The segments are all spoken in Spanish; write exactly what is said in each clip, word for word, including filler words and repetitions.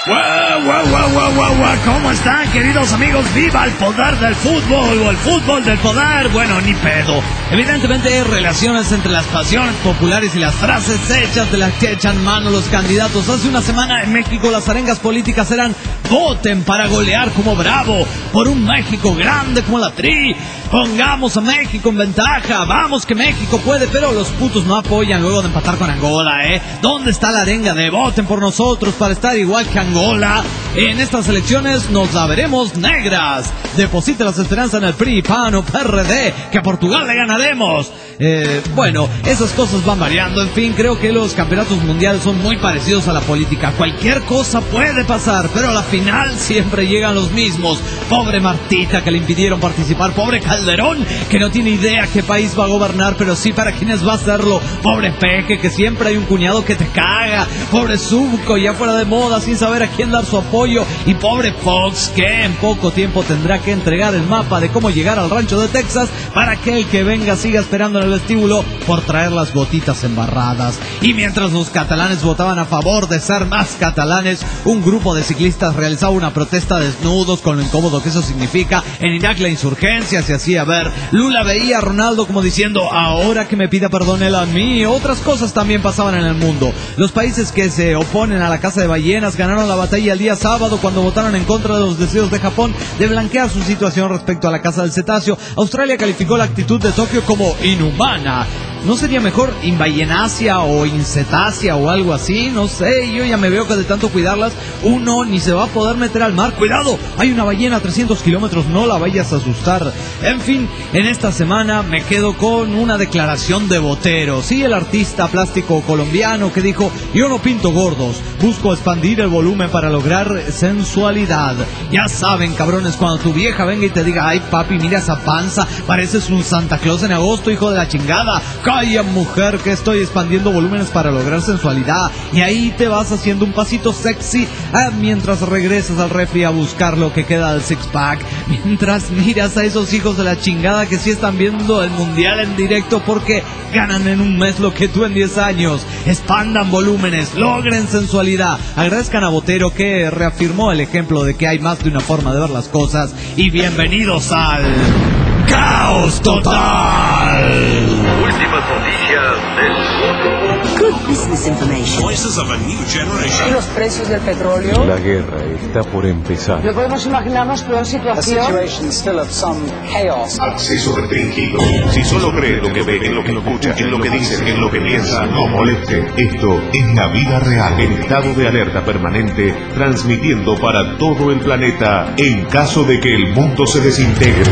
Guau, guau, guau, guau, guau, guau. ¿Cómo están, queridos amigos? ¡Viva el poder del fútbol! O el fútbol del poder. Bueno, ni pedo. Evidentemente hay relaciones entre las pasiones populares y las frases hechas de las que echan mano los candidatos. Hace una semana en México las arengas políticas eran: voten para golear como Bravo, por un México grande como la Tri, pongamos a México en ventaja, vamos que México puede. Pero los putos no apoyan luego de empatar con Angola, ¿eh? ¿Dónde está la arenga de voten por nosotros para estar igual que Angola? En estas elecciones nos la veremos negras. Deposite las esperanzas en el P R I, P A N o P R D, que a Portugal le ganaremos. Eh, bueno, esas cosas van variando. En fin, creo que los campeonatos mundiales son muy parecidos a la política. Cualquier cosa puede pasar, pero a la final siempre llegan los mismos. Pobre Martita, que le impidieron participar. Pobre Calderón, que no tiene idea qué país va a gobernar, pero sí para quiénes va a hacerlo. Pobre Peque, que siempre hay un cuñado que te caga. Pobre Zucco, ya fuera de moda, sin saber a quién dar su apoyo. Y pobre Fox, que en poco tiempo tendrá que entregar el mapa de cómo llegar al rancho de Texas para que el que venga siga esperando en el vestíbulo por traer las gotitas embarradas. Y mientras los catalanes votaban a favor de ser más catalanes, un grupo de ciclistas realizaba una protesta desnudos, con lo incómodo que eso significa. En Irak la insurgencia se hacía ver. Lula veía a Ronaldo como diciendo: ahora que me pida perdón él a mí. Otras cosas también pasaban en el mundo. Los países que se oponen a la caza de ballenas ganaron la batalla el día sábado cuando votaron en contra de los deseos de Japón de blanquear su situación respecto a la caza del cetáceo. Australia calificó la actitud de Tokio como inhumana. ¿No sería mejor inballenacia o incetácea o algo así? No sé, yo ya me veo que de tanto cuidarlas uno ni se va a poder meter al mar. ¡Cuidado! Hay una ballena a trescientos kilómetros, no la vayas a asustar. En fin, en esta semana me quedo con una declaración de Botero. Sí, el artista plástico colombiano que dijo: yo no pinto gordos, busco expandir el volumen para lograr sensualidad. Ya saben, cabrones, cuando tu vieja venga y te diga: ay papi, mira esa panza, pareces un Santa Claus en agosto, hijo de la chingada. Calla, mujer, que estoy expandiendo volúmenes para lograr sensualidad. Y ahí te vas haciendo un pasito sexy ah, mientras regresas al refri a buscar lo que queda del six pack. Mientras miras a esos hijos de la chingada que sí están viendo el mundial en directo porque ganan en un mes lo que tú en diez años. Expandan volúmenes, logren sensualidad. Agradezcan a Botero, que reafirmó el ejemplo de que hay más de una forma de ver las cosas. Y bienvenidos al Caos Total. Últimas noticias del mundo. Good business information. Voices of a new generation. ¿Y los precios del petróleo? La guerra está por empezar. No podemos imaginarnos peor situación. Acceso restringido. Si solo cree lo que ve, en lo que escucha, en lo que dice, en lo que piensa, no moleste. Esto es la vida real. En estado de alerta permanente, transmitiendo para todo el planeta en caso de que el mundo se desintegre.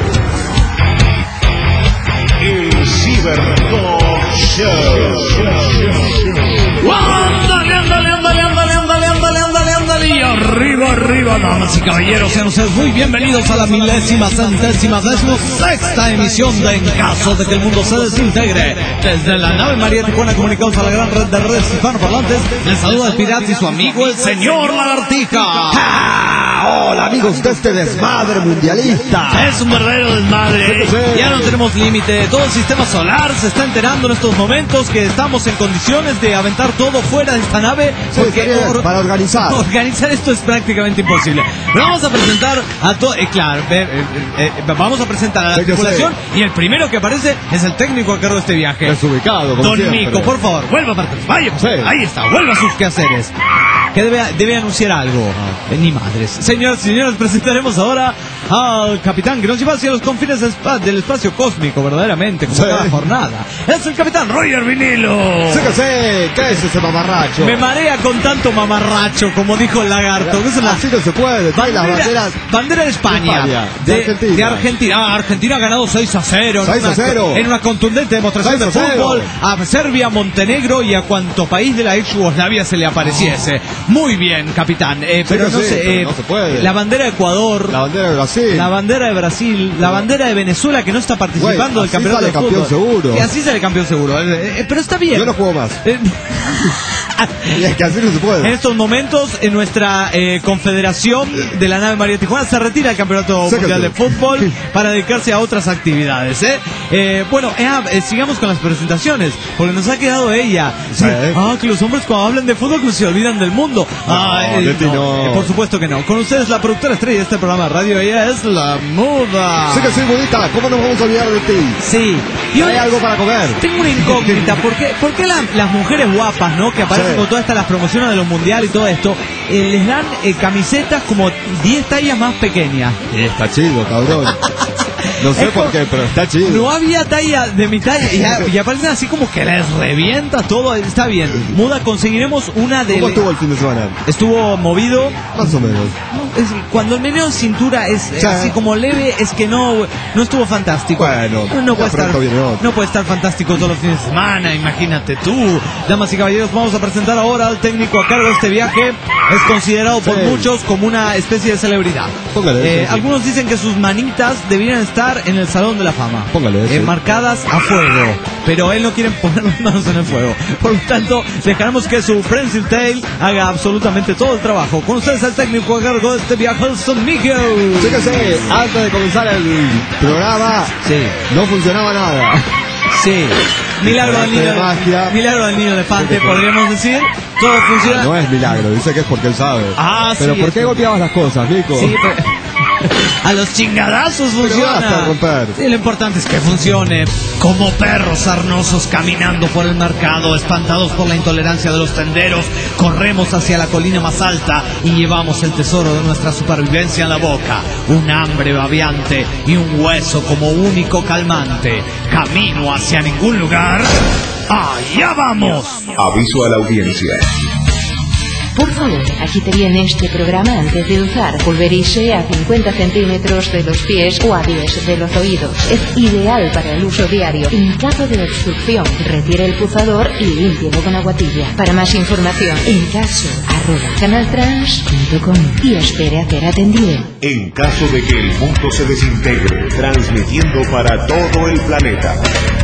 El Ciberdog Show. ¡Ándale, ándale, ándale, ándale, ándale, ándale, ándale, ándale! Y arriba, arriba, damas y caballeros, sean ustedes muy bienvenidos a la milésima, centésima, décimo sexta emisión de En Caso de que el Mundo se Desintegre. Desde la nave María Tijuana, comunicados a la gran red de redes hispanoparlantes, les saluda el pirata y su amigo, el señor Lagartija. ¡Ah! Hola, amigos de este desmadre mundialista. Es un verdadero desmadre. Sí, sí. Ya no tenemos límite. Todo el sistema solar se está enterando en estos momentos que estamos en condiciones de aventar todo fuera de esta nave. Sí, Porque bien, or- para organizar. Organizar esto es prácticamente imposible. Pero vamos a presentar a todo. Eh, claro, eh, eh, eh, vamos a presentar a la Sí, que tripulación. sí. Y el primero que aparece es el técnico a cargo de este viaje. Desubicado, como Don siempre. Mico, por favor, vuelva para atrás. Vaya, Sí. ahí está, vuelva a sus quehaceres. Que debe, debe anunciar algo. Eh, ni madres. Señoras y señores, presentaremos ahora al capitán que nos lleva hacia los confines del espa- del espacio cósmico, verdaderamente, como Sí. cada jornada. Es el capitán Roger Vinilo. Sí que sí, ¿qué es ese mamarracho? Me marea con tanto mamarracho, como dijo el lagarto. Que es una Así no se puede, trae las banderas. bandera de España, España, de Argentina. de Argentina. Ah, Argentina ha ganado seis a cero. seis a cero. En una contundente demostración de seis a cero. fútbol a Serbia, Montenegro y a cuanto país de la ex Yugoslavia se le apareciese. Muy bien, capitán. Eh, pero que no sí, sé, pero eh, no se puede. la bandera de Ecuador, La bandera de Brasil. la bandera de Brasil, la bandera de Venezuela que no está participando Güey, del así campeonato sale de campeón fútbol. seguro. Y así sale campeón seguro. Eh, eh, pero está bien. Yo no juego más. Eh, Y es que así no se En puede. estos momentos, en nuestra eh, confederación de la nave María Tijuana se retira el campeonato Sácate. mundial de fútbol para dedicarse a otras actividades, ¿eh? Eh, bueno, eh, eh, sigamos con las presentaciones, porque nos ha quedado ella. Sí. ¿Eh? Ah, que los hombres cuando hablan de fútbol se olvidan del mundo. Ah, No, eh, de ti no. eh, por supuesto que no. Con ustedes la productora estrella de este programa de radio, ella es la Muda. Sí que sí, bonita, ¿cómo nos vamos a olvidar de ti? Sí. Y ¿Hay algo para comer? tengo una incógnita, ¿por qué, por qué la- las mujeres guapas, ¿no? Que aparecen Sí. con todas estas las promociones de los mundiales y todo esto, eh, les dan eh, camisetas como diez tallas más pequeñas? Y está chido, cabrón. No sé Es por como- qué, pero está chido. No había talla de mi talla y, ya- y aparecen así como que les revienta todo. Está bien. Muda, conseguiremos una de... ¿Cómo estuvo el fin de semana? Estuvo movido. Más o menos. Es que cuando el meneo en cintura es eh, Sí. así como leve, es que no, no estuvo fantástico. Bueno, no, no puede de pronto estar, viene otro. no puede estar fantástico todos los fines de semana, imagínate tú. Damas y caballeros, vamos a presentar ahora al técnico a cargo de este viaje. Es considerado por Sí. muchos como una especie de celebridad. Póngale, Eh, sí, sí. Algunos dicen que sus manitas deberían estar en el Salón de la Fama. Póngale, sí. Eh, marcadas a fuego. Pero él no quiere poner las manos en el fuego. Por lo tanto, dejaremos que su Prensil Tail haga absolutamente todo el trabajo. Con ustedes el técnico a cargo de este viaje, Son Miguel. Sí que sí, antes de comenzar el programa, Sí, no funcionaba nada. sí. Milagro del niño, De magia. milagro del niño elefante, podríamos decir. Todo funciona. No es milagro, dice que es porque él sabe. Ah, Pero sí, ¿por es qué que- golpeabas las cosas, Nico? Sí, pero... A los chingadazos funciona. basta de romper. Sí, lo importante es que funcione. Como perros sarnosos caminando por el mercado, espantados por la intolerancia de los tenderos, corremos hacia la colina más alta y llevamos el tesoro de nuestra supervivencia en la boca. Un hambre babeante y un hueso como único calmante. Camino hacia ningún lugar. ¡Allá vamos! Aviso a la audiencia. Por favor, agite bien este programa antes de usar. Pulverice a cincuenta centímetros de los pies o a diez de los oídos. Es ideal para el uso diario. En caso de obstrucción, retire el pulsador y límpielo con agua tibia. Para más información, en caso, arroba canaltrans punto com y espere a ser atendido. En caso de que el mundo se desintegre, transmitiendo para todo el planeta.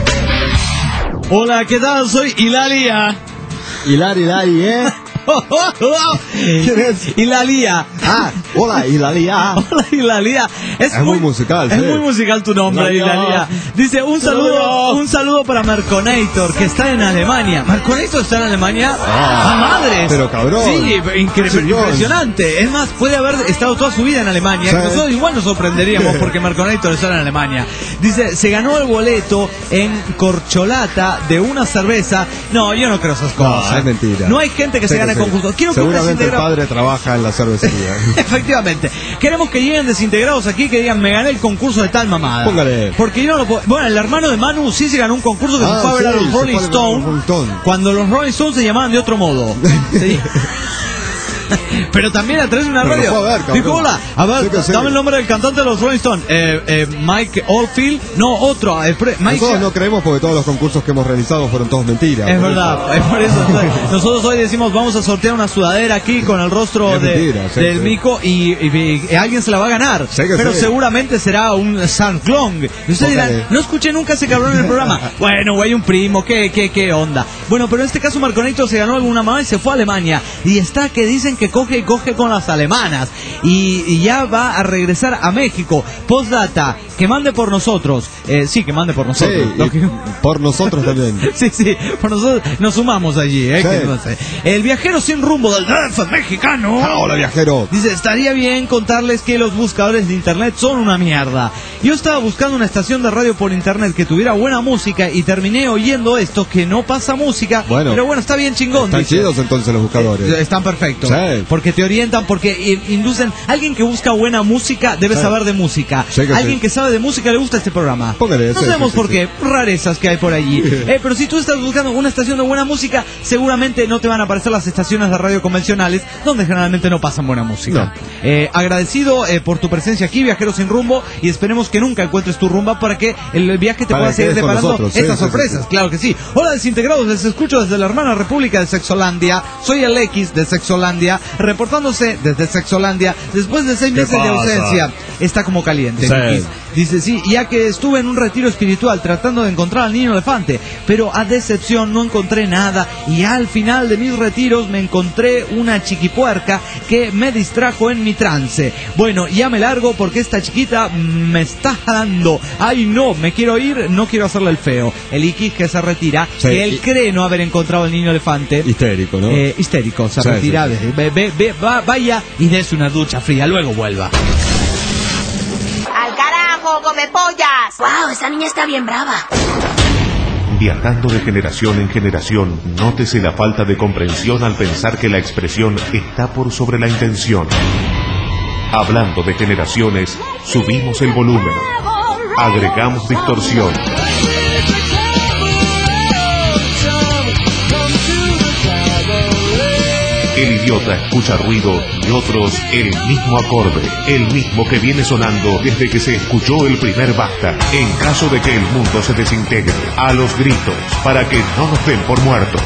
Hola, ¿qué tal? Soy Hilaria. Hilari, Hilari, ¿eh? ¿Quién es? Hilaria. Ah, hola, Hilaria. Hola, Hilalia. Es, Es muy musical, Es sí. muy musical tu nombre, Hilalia. Hilalia. Dice, un saludo, un saludo para Marconator, que está en Alemania. ¿Marconator está en Alemania? Ah, ¡A madres! pero cabrón. Sí, incre- Chingón. impresionante. Es más, puede haber estado toda su vida en Alemania. Sí. Nosotros igual nos sorprenderíamos Sí. porque Marconator está en Alemania. Dice, se ganó el boleto en corcholata de una cerveza. No, yo no creo esas cosas. No, es mentira. No hay gente que Sí se gane sí. concurso. Quiero que un Seguramente el desintegrado- padre trabaja en la cervecería. Efectivamente. Queremos que lleguen desintegrados aquí que digan, me gané el concurso de tal mamada. Póngale. Porque yo no lo puedo... Bueno, el hermano de Manu sí se ganó un concurso que Ah, se fue a ver a sí, los se Rolling fue a ver a los Stones. Rolling Stones. Cuando los Rolling Stones se llamaban de otro modo. Sí. Pero también a través de una Pero radio. lo fue a ver, cabrón. Dijo, hola, a ver, Sí que sí. dame el nombre del cantante de los Rolling Stones. Eh, eh, Mike Oldfield. No, otro. eh, pre- Mike... Nosotros no creemos porque todos los concursos que hemos realizado fueron todos mentiras. Es Por verdad, es por eso. Nosotros hoy decimos vamos a sortear una sudadera aquí con el rostro Es de, mentira, sí, del sí. Mico y, y- y alguien se la va a ganar. Sí que pero sí. seguramente será un San Clong. Y ustedes dirán, Póngale. no escuché nunca a ese cabrón en el programa. Bueno, güey, un primo, ¿qué, qué, qué onda? Bueno, pero en este caso Marconito se ganó alguna mamá y se fue a Alemania. Y está que dicen que coge y coge con las alemanas. Y, y ya va a regresar a México. Postdata, que mande por nosotros. Eh, sí, que mande por Sí, nosotros. y Lo que- por nosotros también. Sí, sí, por nosotros nos sumamos allí, ¿eh? Sí. Que no sé. El viajero sin rumbo del D F mexicano. Ah, hola, viajero. Dice, estaría bien contarles que los buscadores de internet son una mierda. Yo estaba buscando una estación de radio por internet que tuviera buena música y terminé oyendo esto, que no pasa música. Bueno. Pero bueno, está bien chingón. Están dice. chidos entonces los buscadores. Eh, Están perfectos. Sí. Porque te orientan, porque i- inducen. Alguien que busca buena música debe Sí. saber de música. Sí que Alguien sí. que sabe de música le gusta este programa. Póngale, no sí, sabemos sí, por sí, qué. Rarezas que hay por allí. Eh, pero si tú estás buscando una estación de buena música, seguramente no te van a aparecer las estaciones de radio convencionales donde generalmente no pasan buena música. No. Eh, agradecido eh, por tu presencia aquí, viajero sin rumbo, y esperemos que nunca encuentres tu rumba para que el viaje te Para pueda que seguir quedes con deparando nosotros, sí, estas sí, sí, sorpresas. sí. Claro que sí. Hola desintegrados, les escucho desde la hermana República de Sexolandia. Soy el X de Sexolandia, reportándose desde Sexolandia después de seis ¿Qué meses de pasa? ausencia. está como caliente. Sí. Dice, sí, ya que estuve en un retiro espiritual tratando de encontrar al niño elefante, pero a decepción no encontré nada, y al final de mis retiros me encontré una chiquipuerca que me distrajo en mi trance. Bueno, ya me largo porque esta chiquita me está jalando. Ay no, me quiero ir, no quiero hacerle el feo. El Iquis que se retira, Sí, que él y... cree no haber encontrado al niño elefante. Histérico, ¿no? Eh, histérico, se Sí, retira, sí, sí. Ve, ve, ve, va, vaya y des una ducha fría, luego vuelva. ¡Al carajo, come pollas! ¡Wow! Esa niña está bien brava. Viajando de generación en generación, nótese la falta de comprensión al pensar que la expresión está por sobre la intención. Hablando de generaciones, subimos el volumen, agregamos distorsión. El idiota escucha ruido y otros el mismo acorde, el mismo que viene sonando desde que se escuchó el primer basta, en caso de que el mundo se desintegre, a los gritos, para que no nos den por muertos.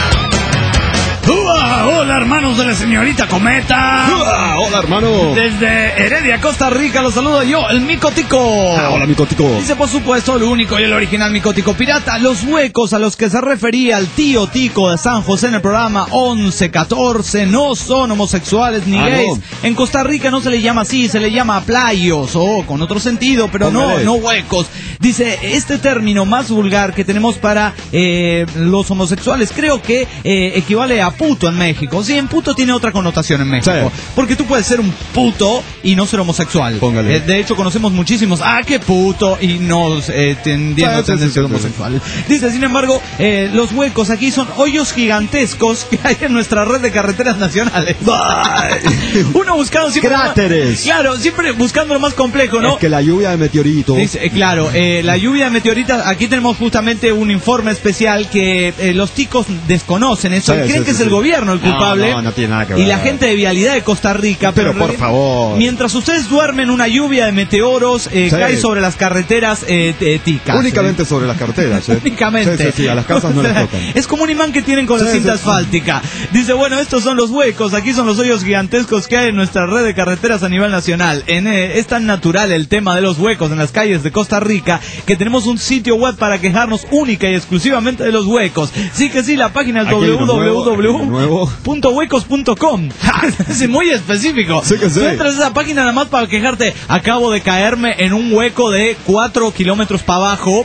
¡Uah! Hola hermanos de la señorita Cometa. ¡Uah! Hola hermano. Desde Heredia, Costa Rica, los saludo yo, el Micotico. Ah, hola Micotico. Dice por supuesto el único y el original Micotico Pirata. Los huecos a los que se refería el tío Tico de San José en el programa once catorce no son homosexuales ni Ah, gays. no. En Costa Rica no se le llama así, se le llama playos o con otro sentido, pero no, Póngale. no huecos. Dice, este término más vulgar que tenemos para eh, los homosexuales creo que eh, equivale a puto en México. Sí, en puto tiene otra connotación en México. Sí. Porque tú puedes ser un puto y no ser homosexual. Póngale. Eh, de hecho, conocemos muchísimos, ah, qué puto, y no eh, tendiendo Sí, sí, tendencia sí, sí, homosexual. Dice, sin embargo, eh, los huecos aquí son hoyos gigantescos que hay en nuestra red de carreteras nacionales. Uno buscando siempre... Cráteres. Claro, siempre buscando lo más complejo, ¿no? Es que la lluvia de meteoritos. Dice, eh, claro, eh, la lluvia de meteoritas, aquí tenemos justamente un informe especial que eh, los ticos desconocen eso, Sí, y creen sí, que sí, es el sí. gobierno el culpable. No, no, no tiene nada que ver. Y la gente de vialidad de Costa Rica. Pero en por realidad, favor. mientras ustedes duermen, una lluvia de meteoros eh, Sí. cae sobre las carreteras eh, eh, ticas. Únicamente sobre las carreteras, ¿eh? Únicamente. Sí, sí, sí, a las casas no les tocan. Es como un imán que tienen con la Sí, cinta sí, sí. asfáltica. Dice, bueno, estos son los huecos, aquí son los hoyos gigantescos que hay en nuestra red de carreteras a nivel nacional. En, eh, es tan natural el tema de los huecos en las calles de Costa Rica que tenemos un sitio web para quejarnos única y exclusivamente de los huecos. Sí que sí, la página es Aquí hay w uno w w nuevo. punto huecos punto com. Es muy específico. Sí que sí. Tú entras a esa página nada más para quejarte. Acabo de caerme en un hueco de cuatro kilómetros para abajo.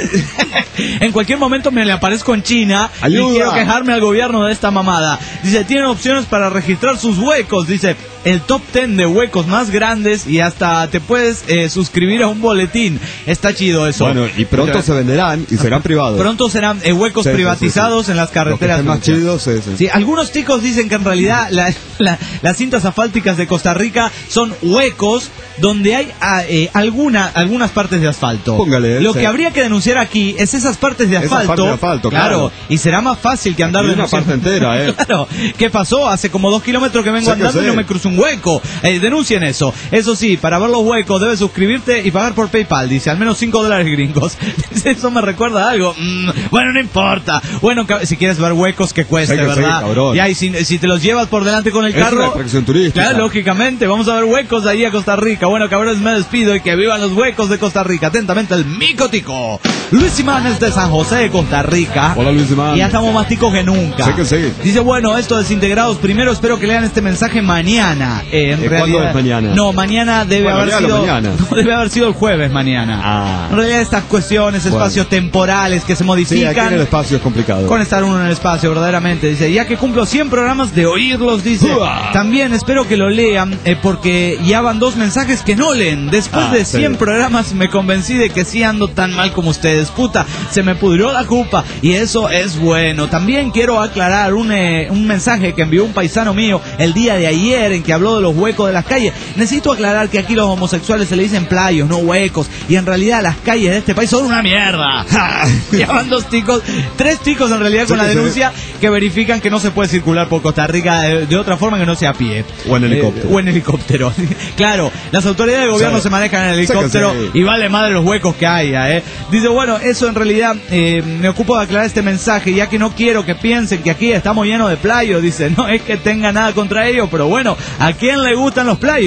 En cualquier momento me le aparezco en China. Ayuda. Y quiero quejarme al gobierno de esta mamada. Dice, tienen opciones para registrar sus huecos. Dice, el top ten de huecos más grandes y hasta te puedes eh, suscribir a un boletín. Está chido eso. Bueno, y pronto Pero, se venderán y serán privados. Pronto serán eh, huecos Sí, sí, privatizados sí, sí. en las carreteras. Los que estén más chidos, sí, sí. Sí, algunos ticos dicen que en realidad la- la- las cintas asfálticas de Costa Rica son huecos donde hay ah, eh, alguna, algunas partes de asfalto. Póngale, Lo sí. que habría que denunciar aquí es esas partes de Esas asfalto. partes de asfalto, claro. Y será más fácil que andar Aquí una denunciando. parte entera, ¿eh? Claro. ¿Qué pasó? Hace como dos kilómetros que vengo Sí que andando y sí. no me cruzo un hueco. Eh, denuncien eso. Eso sí, para ver los huecos debes suscribirte y pagar por PayPal. Dice, al menos cinco dólares gringos. Dice, eso me recuerda a algo. Mm, bueno, no importa. Bueno, ca- si quieres ver huecos que cueste, Sí que sí, ¿verdad? cabrón. Y ahí, si, si te los llevas por delante con el Es una carro... atracción turística. Claro, lógicamente. Vamos a ver huecos de ahí a Costa Rica. Bueno, cabrones, me despido y que vivan los huecos de Costa Rica. Atentamente, el Micotico. Luis Imanes de San José de Costa Rica. Hola, Luis Imán. Y ya estamos más ticos que nunca. Sí que sí. Dice, bueno, esto desintegrados, primero espero que lean este mensaje mañana. Eh, en Eh, realidad, ¿cuándo es mañana? No, mañana debe Bueno, haber léalo sido... mañana. No, debe haber sido el jueves mañana. Ah. En realidad estas cuestiones, Bueno. espacios temporales que se Sí, modifican... aquí en el espacio es complicado. Con estar uno en el espacio, verdaderamente. Dice, ya que cumplo cien programas de oírlos, dice. ¡Uah! También espero que lo lean, eh, porque ya van dos mensajes que no leen. Después Ah, de sí. cien programas me convencí de que sí ando tan mal como ustedes. Puta, se me pudrió la culpa. Y eso es bueno. También quiero aclarar un, eh, un mensaje que envió un paisano mío el día de ayer, en que habló de los huecos de las calles. Necesito aclarar que aquí los homosexuales se le dicen playos, no huecos. Y en realidad las calles de este país son una mierda. Ya van dos ticos, tres ticos en realidad con Sí, la que denuncia que verifican que no se puede circular por Costa Rica de, de otra forma que no sea a pie. O en helicóptero. Eh, o en helicóptero. Claro, las autoridades de gobierno Sí. se manejan en Sí que helicóptero sí. y vale madre los huecos que haya, ¿eh? Dice, bueno, eso en realidad eh, me ocupo de aclarar este mensaje, ya que no quiero que piensen que aquí estamos llenos de playos. Dice, no es que tenga nada contra ellos, pero bueno, ¿a quién le gustan los playos?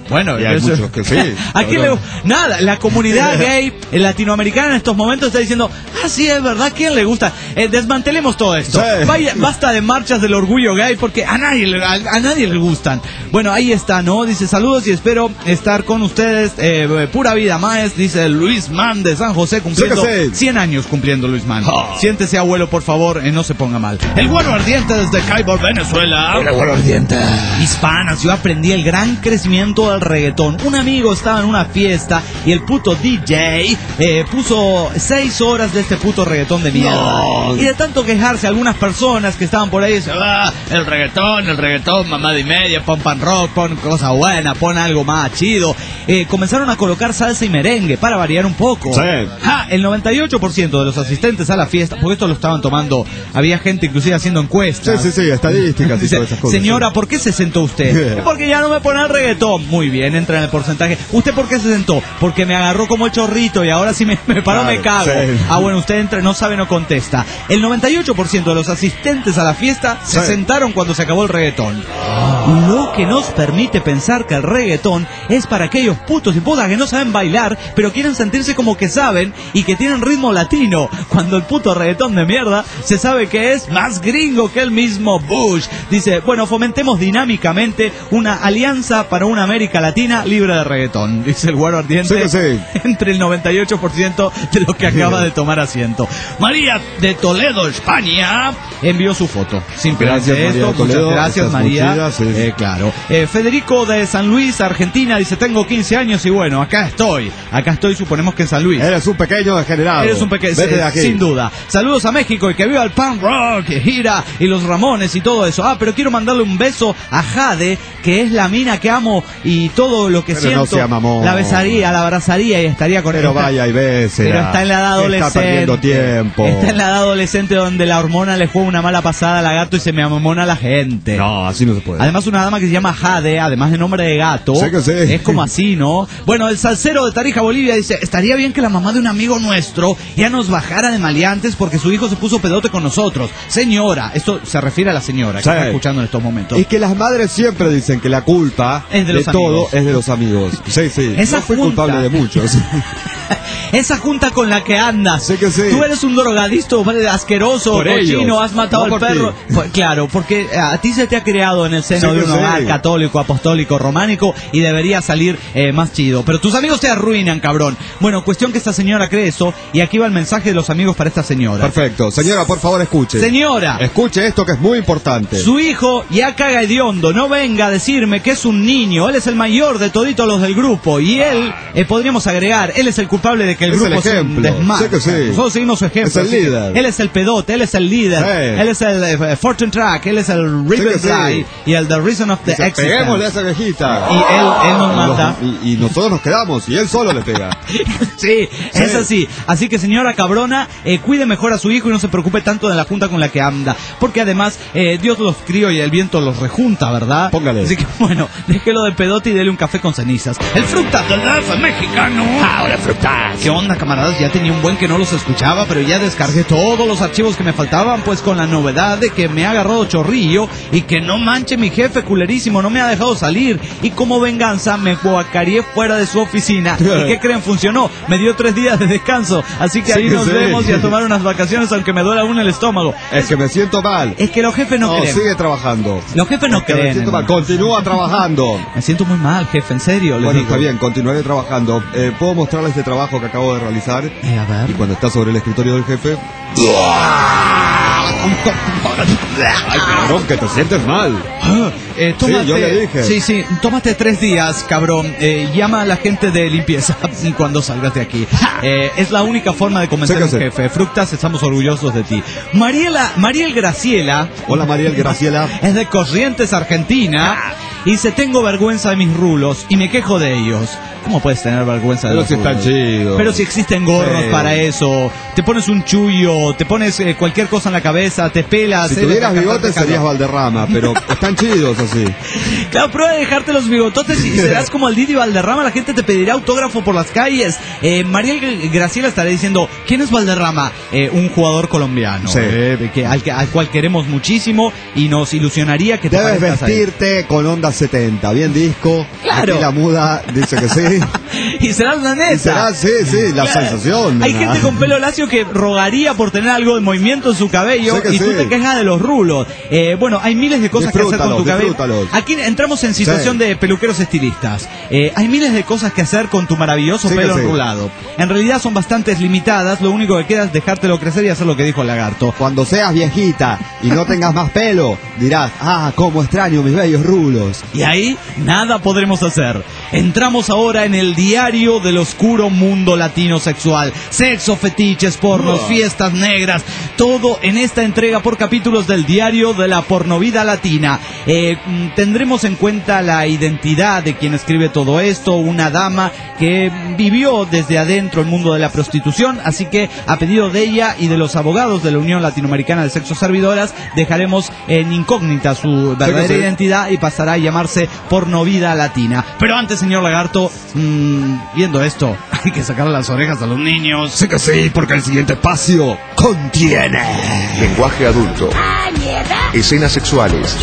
Bueno, y hay eso, muchos que sí. ¿A quién le, nada, la comunidad gay latinoamericana en estos momentos está diciendo, ah, sí, es verdad, ¿quién le gusta? Eh, desmantelemos todo esto. Sí. Vaya, basta de marchas del orgullo gay porque a nadie, le- a, a nadie le gustan. Bueno, ahí está, ¿no? Dice, saludos y espero estar con ustedes. Eh, pura vida más, dice Luis Man de San José, cumpliendo Sí que sí. cien años cumpliendo Luis Man. Oh. Siéntese, abuelo, por favor, eh, no se ponga mal. El Güero Ardiente desde Caibor, Venezuela. El Güero Ardiente. Hispanas, yo aprendí el gran crecimiento del reggaetón. Un amigo estaba en una fiesta y el puto D J eh, puso seis horas de este puto reggaetón de mierda. No. Y de tanto quejarse, algunas personas que estaban por ahí dicen, ah, el reggaetón, el reggaetón, mamada y media, pon pan rock, pon cosa buena, pon algo más chido. Eh, comenzaron a colocar salsa y merengue para variar un poco. Sí. Ja, el noventa y ocho por ciento de los asistentes a la fiesta, porque esto lo estaban tomando, había gente inclusive haciendo encuestas. Sí, sí, sí, estadísticas y Dice, todas esas cosas. señora, ¿por qué se sentó usted? Porque ya no me pone el reggaetón. Muy bien, entra en el porcentaje. ¿Usted por qué se sentó? Porque me agarró como el chorrito y ahora si me, me paro Claro, me cago. sí. Ah, bueno, usted entra, no sabe, no contesta. El noventa y ocho por ciento de los asistentes a la fiesta se Sí. sentaron cuando se acabó el reggaetón. Lo que nos permite pensar que el reggaetón es para aquellos putos y putas que no saben bailar, pero quieren sentirse como que saben y que tienen ritmo latino. Cuando el puto reggaetón de mierda se sabe que es más gringo que el mismo Bush. Dice, bueno, fomentemos dinámicamente una alianza para una América Latina libre de reggaetón. Dice el Güero Ardiente. Sí que sí. Entre el noventa y ocho por ciento de lo que acaba de tomar asiento. María de Toledo, España, envió su foto. Simplemente Gracias, María esto. de Toledo. Muchas gracias, Estás María. muy chida, sí. Eh, claro. Eh, Federico de San Luis, Argentina, dice, tengo quince años y bueno, acá estoy. Acá estoy, suponemos que en San Luis. Eres un pequeño degenerado. Eres un pequeño, Vete de aquí. sin duda. Saludos a México y que viva el punk rock, gira y los Ramones y todo eso. Ah, pero quiero mandarle un beso a Jade, que es la mina que amo y todo lo que Pero siento. no sea mamón. La besaría, la abrazaría y estaría con Pero ella. vaya y bésela. Pero está en la edad adolescente. Está perdiendo tiempo. Está en la edad adolescente donde la hormona le juega una mala pasada a la gato y se me amamona la gente. No, así no se puede. Además, una dama que se llama Jade, además de nombre de gato, Sí que sí. es como así, ¿no? Bueno, el salsero de Tarija, Bolivia, dice, estaría bien que la mamá de un amigo nuestro ya nos bajara de maleantes porque su hijo se puso pedote con nosotros. Señora, esto se refiere a la señora que Sí. está escuchando en estos momentos. Es que las madres siempre dicen que la culpa Es de los todo amigos. es de los amigos. Sí, sí. Esa Yo fui junta. culpable de muchos. Esa junta con la que andas. Sí que sí. Tú eres un drogadicto asqueroso, Por cochino, ellos, has matado no al por perro. ti. Pues, claro, porque a ti se te ha creado en el seno Sí de que un hogar sí. católico, apostólico, románico y debería salir eh, más chido. Pero tus amigos te arruinan, cabrón. Bueno, cuestión que esta señora cree eso y aquí va el mensaje de los amigos para esta señora. Perfecto. Señora, por favor, escuche. Señora, Escuche esto que es muy importante. su hijo ya caga hediondo, no venga a decirme que es un niño, él es el mayor de toditos los del grupo y él, eh, podríamos agregar, él es el culpable de que el Es el grupo sea un ejemplo, desmadre. sí que sí. Nosotros seguimos su ejemplo. Es el así que líder. Él es el pedote, él es el líder, Sí. él es el eh, Fortune Track, él es el Ribbon Sí que sí. Fly y el The Reason of the Dice, Existence. peguémosle a esa viejita. Y él, él nos manda. Y, y nosotros nos quedamos y él solo le pega. Sí, es así. Así que señora cabrona, eh, cuide mejor a su hijo y no se preocupe tanto de la junta con la que anda. Porque además, eh, Dios los crió y el viento los rejunta, ¿verdad? Póngale. Así que bueno, déjelo de pedote y dele un café con cenizas. El Fructas del D F mexicano. Ahora Fructas. ¿Qué onda, camaradas? Ya tenía un buen que no los escuchaba, pero ya descargué todos los archivos que me faltaban, pues con la novedad de que me ha agarrado chorrillo y que no manche mi jefe culerísimo, no me ha dejado salir. Y como venganza me guacareé fuera de su oficina. ¿Y qué creen? Funcionó. Me dio tres días de descanso. Así que Sí ahí que nos sí. vemos y a tomar unas vacaciones aunque me duela aún el estómago. Es que me siento mal. Es que los jefes no, No, creen. sigue trabajando. Los jefes no Es que me creen. siento mal. hermano. Continúa trabajando. Me siento muy mal, jefe, en serio. les Bueno, digo. está bien, continuaré trabajando. Eh, ¿Puedo mostrarle este trabajo que acabo de realizar? Eh, a ver. Y cuando está sobre el escritorio del jefe... Ay, cabrón, que te sientes mal. Eh, tómate, Sí, yo le dije. Sí, sí, tómate tres días, cabrón. Eh, llama a la gente de limpieza cuando salgas de aquí. Eh, es la única forma de convencer Sí a que un sí. jefe. Fructas, estamos orgullosos de ti. Mariela, Mariel Graciela. Hola, Mariel Graciela. Es de Corrientes, Argentina. Y dice, tengo vergüenza de mis rulos y me quejo de ellos. ¿cómo puedes tener vergüenza de Pero los si están rulos? chidos. Pero si existen gorros Sí. para eso, te pones un chullo, te pones eh, cualquier cosa en la cabeza, te pelas. Si eres tuvieras cantante bigotes calvo. serías Valderrama, pero están chidos así. Claro, prueba de dejarte los bigototes y serás como el Didi Valderrama, la gente te pedirá autógrafo por las calles. Eh, Mariel Graciela estará diciendo, ¿quién es Valderrama? Eh, un jugador colombiano, Sí. eh, que, al, que, al cual queremos muchísimo y nos ilusionaría que te Debes parezcas a él. vestirte con onda setenta, bien disco. Claro. Aquí la muda dice que sí. Y serás la neta. Y será, sí, sí, la Claro. sensación. Hay nena. gente con pelo lacio que rogaría por tener algo de movimiento en su cabello Sé que y tú sí. te quejas de los rulos. Eh, bueno, hay miles de cosas que hacer con tu Disfrútalos, cabello. disfrútalos. Aquí entramos en situación Sí. de peluqueros estilistas. Eh, hay miles de cosas que hacer con tu maravilloso Sí que pelo sí. enrulado. En realidad son bastantes limitadas. Lo único que queda es dejártelo crecer y hacer lo que dijo el lagarto. Cuando seas viejita y no tengas más pelo, dirás, ah, cómo extraño mis bellos rulos. Y ahí nada podremos hacer. Entramos ahora en el diario del oscuro mundo latino sexual. Sexo, fetiches, pornos, Uah. fiestas negras. Todo en esta entrega por capítulos del diario de la pornovida latina. Eh, mm, tendremos en cuenta la identidad de quien escribe todo esto. Una dama que vivió desde adentro el mundo de la prostitución. Así que a pedido de ella y de los abogados de la Unión Latinoamericana de Sexo Servidoras, dejaremos en incógnita su verdadera sí. identidad y pasará a llamarse Pornovida Latina. Pero antes, señor Lagarto, mmm, viendo esto, hay que sacarle las orejas a los niños. Sé que sí, porque el siguiente espacio contiene Lenguaje adulto. Escenas sexuales.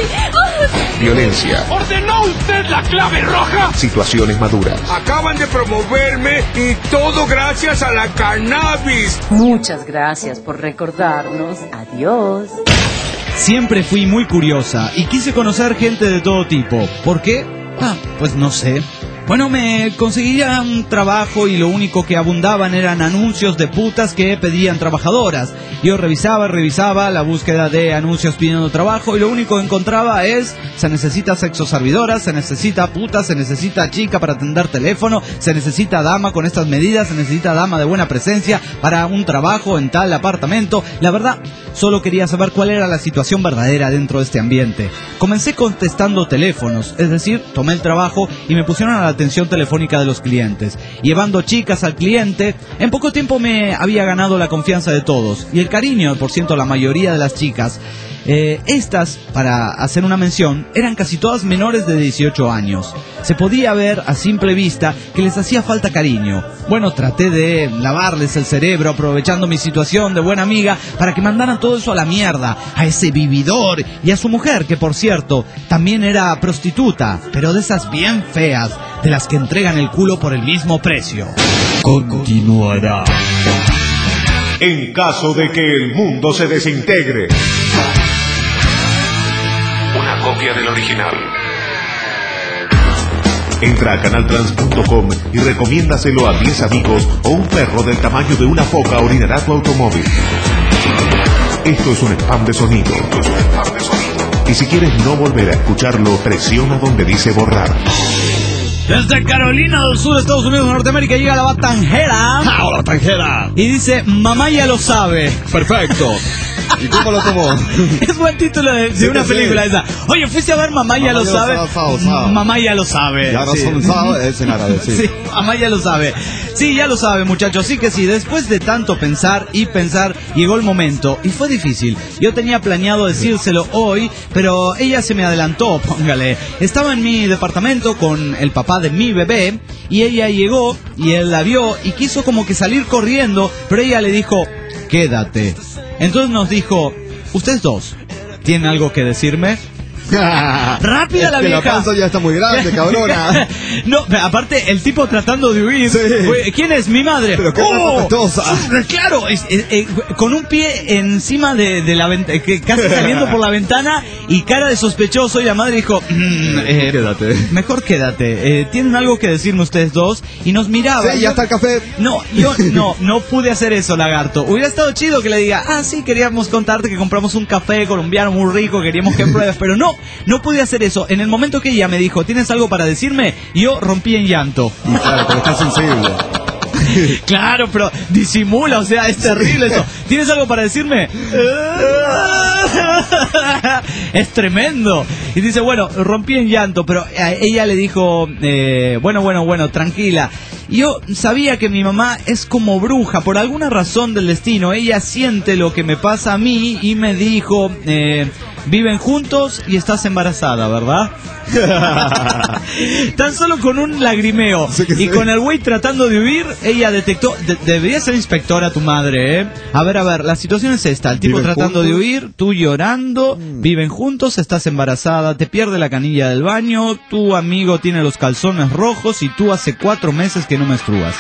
Violencia. ¿Ordenó usted la clave roja? Situaciones maduras. Acaban de promoverme y todo gracias a la cannabis. Muchas gracias por recordarnos. Adiós. Siempre fui muy curiosa y quise conocer gente de todo tipo. ¿Por qué? Ah, pues no sé. Bueno, me conseguía un trabajo y lo único que abundaban eran anuncios de putas que pedían trabajadoras. Yo revisaba, revisaba la búsqueda de anuncios pidiendo trabajo y lo único que encontraba es: se necesita sexo servidoras, se necesita puta, se necesita chica para atender teléfono, se necesita dama con estas medidas, se necesita dama de buena presencia para un trabajo en tal apartamento. La verdad, solo quería saber cuál era la situación verdadera dentro de este ambiente. Comencé contestando teléfonos, es decir, tomé el trabajo y me pusieron a la atención telefónica de los clientes, llevando chicas al cliente. En poco tiempo me había ganado la confianza de todos y el cariño, por ciento, la mayoría de las chicas. Eh, estas, para hacer una mención, eran casi todas menores de dieciocho años. Se podía ver a simple vista que les hacía falta cariño. Bueno, traté de lavarles el cerebro aprovechando mi situación de buena amiga para que mandaran todo eso a la mierda, a ese vividor y a su mujer, que por cierto también era prostituta, pero de esas bien feas, de las que entregan el culo por el mismo precio. Continuará. En caso de que el mundo se desintegre. Una copia del original. Entra a canaltrans punto com y recomiéndaselo a diez amigos o un perro del tamaño de una foca orinará tu automóvil. Esto es un spam de sonido. Esto es un spam de sonido. Y si quieres no volver a escucharlo, presiona donde dice borrar. Desde Carolina del Sur, Estados Unidos de Norteamérica, llega la Batanjera. ¡Hola, Tanjera! Y dice: mamá ya lo sabe. Perfecto. ¿Y cómo lo tomó? Es buen título de, de Sí, una sí. película esa. Oye, fuiste a ver Mamá ya Mamá lo ya lo sabe. sabe, sabe, sabe. Mamá ya lo sabe. Ya no Sí. son sábados, es en árabe, sí. Sí, mamá ya lo sabe. Sí, ya lo sabe, muchachos. Sí que sí, después de tanto pensar y pensar, llegó el momento. Y fue difícil. Yo tenía planeado decírselo hoy, pero ella se me adelantó, póngale. Estaba en mi departamento con el papá de mi bebé, y ella llegó, y él la vio, y quiso como que salir corriendo, pero ella le dijo: quédate. Entonces nos dijo: ustedes dos, ¿tienen algo que decirme? Rápida Es la que vieja. la panza ya está muy grande, cabrona. No, aparte, el tipo tratando de huir. Sí. Güey, ¿quién es? Mi madre. Pero qué respetuosa. Claro, es- es- eh, con un pie encima de, de la ventana, casi saliendo por la ventana y cara de sospechoso. Y la madre dijo: mm, eh, Quédate. mejor quédate. Eh, ¿Tienen algo que decirme ustedes dos? Y nos miraba. Sí, ya está el café. No, yo no, no pude hacer eso, lagarto. Hubiera estado chido que le diga: ah, sí, queríamos contarte que compramos un café colombiano muy rico, queríamos que pruebes, pero no, no pude hacer eso. En el momento que ella me dijo: ¿tienes algo para decirme? Yo rompí en llanto. Y claro, pero está sensible. Claro, pero disimula, o sea, es terrible eso. ¿Tienes algo para decirme? Es tremendo. Y dice, bueno, rompí en llanto, pero ella le dijo, eh, bueno, bueno, bueno, tranquila. Yo sabía que mi mamá es como bruja, por alguna razón del destino. Ella siente lo que me pasa a mí y me dijo, eh, viven juntos y estás embarazada, ¿verdad? Tan solo con un lagrimeo sí y sí. con el güey tratando de huir, ella detectó, de, debería ser inspectora tu madre, ¿eh? A ver, a ver, la situación es esta, el tipo tratando juntos? de huir, tú llorando, mm. viven juntos, estás embarazada, te pierde la canilla del baño, tu amigo tiene los calzones rojos y tú hace cuatro meses que no menstruas.